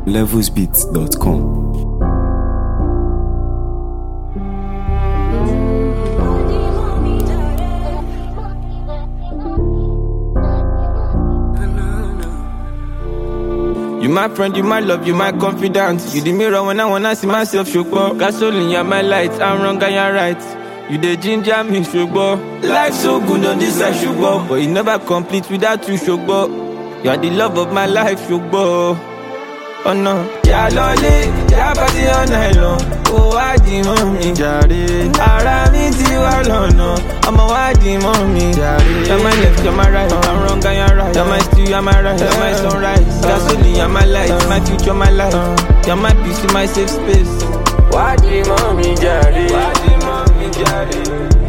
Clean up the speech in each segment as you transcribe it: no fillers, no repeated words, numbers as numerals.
levelsbeats.com. You my friend, you my love, you my confidant. You the mirror when I wanna see myself, shugbo. Gasoline, you're my light, I'm wrong and you're right. You the ginger me, shugbo. Life so good on this side, shugbo. But it never complete without you, shugbo. You're the love of my life, shugbo. Oh no, yeah lolly, yeah party all night long. Oh I di mommy, jare. Ara mi ti wa lọ́nà, ọmọ wa di mommy, jare. You're my left, you're my right, I'm wrong and you're right. You're my stew, you're my right, you're my sunrise. Gasoline, you're my light, my future, my life. You're my peace, my safe space. Wa di mommy, jare. Wa di mommy, jare.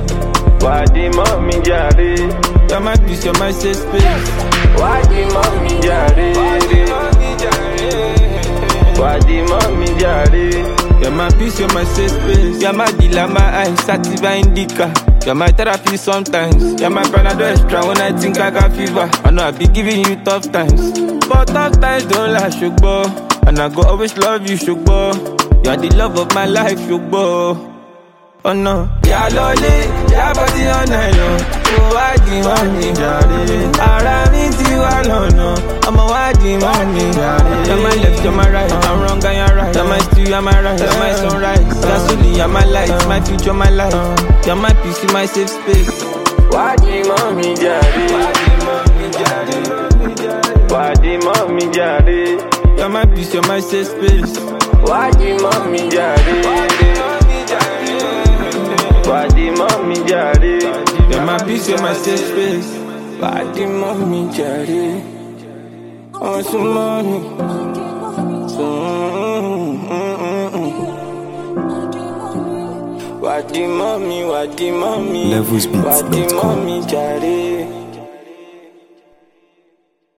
Wa di mommy, jare. You're my peace, you're my safe space. Wa di mommy, jare. Wa di mommy, jare. Wadi mommy jare. You're my peace, you're my safe space. You're my dealer, my eyes, sativa indica. You're my therapy sometimes. You're my Panadol extra when I think I got fever. I know I be giving you tough times, but tough times don't last, shugbo. And I go always love you, shugbo. You're the love of my life, shugbo. Oh no, yeah lolly, yeah body all night long. Oh wadi mommy jare. Ara mi ti wa lọ́nà, ọmọ wadi mommy jare. You're my left, you're my right, I'm wrong and you're right. You're my stew, you're my right, you're my sunrise. Gasoline, you're my light, my future, my life. You're my peace, my safe space. Wadi mommy jare. Wadi mommy jare. Wadi mommy jare. You're my peace, you're my safe space. Wadi mommy jare. Wadi mommy jare. Wadi mommy jare. You're my peace, you're my safe space. Wadi mommy jare. Oh, some mommy. Wadi mommy, levelsbeats.com. wadi mommy jare.